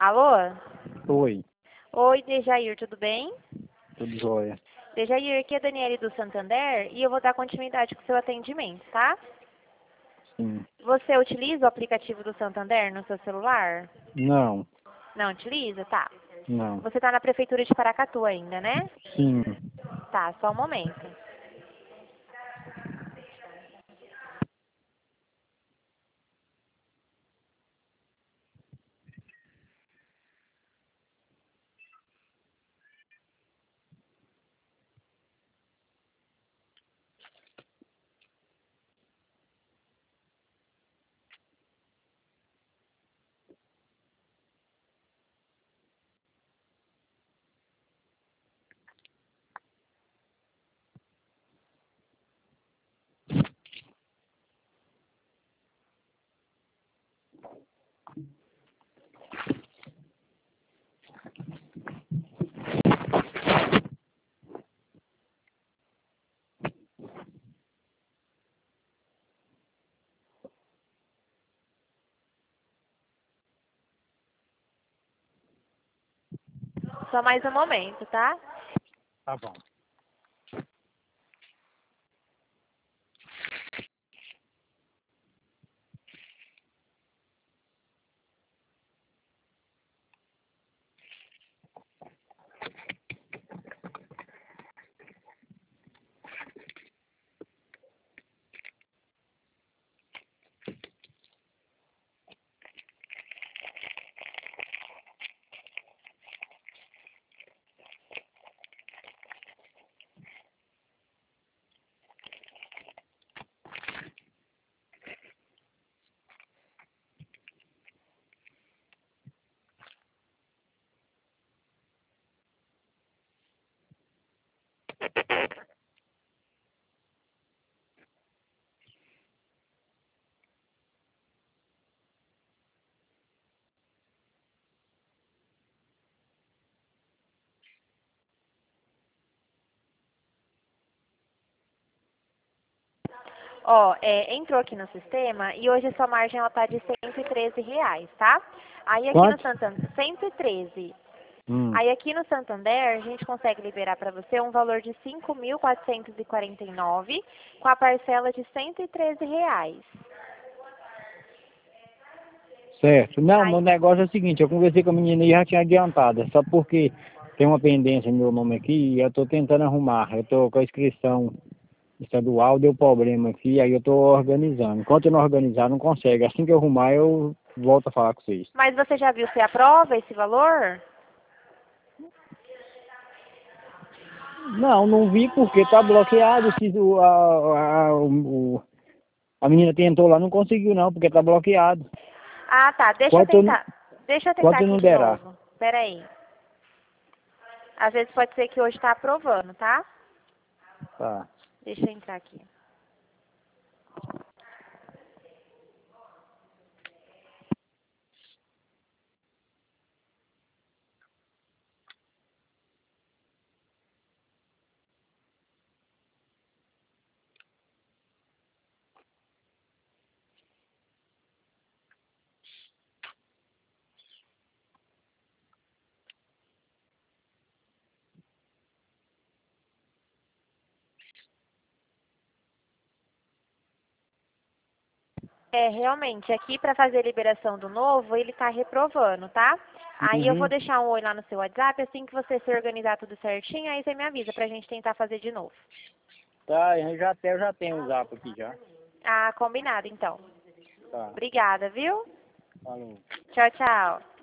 Alô? Oi, Oi, Dejair, tudo bem? tudo jóia. Dejair, aqui é a Daniele do Santander e eu vou dar continuidade com o seu atendimento, tá? Sim. Você utiliza o aplicativo do Santander no seu celular? Não, Não utiliza? Tá. não. Você tá na prefeitura de Paracatu ainda, né? Sim. Tá, só um momento. Só mais um momento, tá? Tá bom. Ó, entrou aqui no sistema e hoje a sua margem ela tá de R$ 113, tá? Aí aqui no Quanto? Santander, 113. Hum. Aí aqui no Santander, a gente consegue liberar para você um valor de 5.449 com a parcela de R$ 113. Certo. Não, meu Aí, negócio é o seguinte, eu conversei com a menina e já tinha adiantado. É só porque tem uma pendência no meu nome aqui e eu tô tentando arrumar. Eu tô com a inscrição estadual, deu problema aqui, aí eu tô organizando. Enquanto eu não organizar, não consegue. Assim que eu arrumar, eu volto a falar com vocês. mas você já viu se aprova esse valor? Não, não vi porque tá bloqueado. Se a menina tentou lá, não conseguiu não, porque tá bloqueado. Ah, tá. Deixa eu Quanto, tentar. Deixa eu tentar quanto aqui não de derá? novo. Pera aí. Às vezes pode ser que hoje tá aprovando, tá? Tá. Deixa eu entrar aqui. Realmente, aqui para fazer a liberação do novo, ele tá reprovando, tá? Aí eu vou Uhum. deixar um oi lá no seu WhatsApp, assim que você se organizar tudo certinho, aí você me avisa pra gente tentar fazer de novo. Tá, eu já tenho o zap aqui já. Ah, combinado então. Tá. Obrigada, viu? Falou. Tchau, tchau.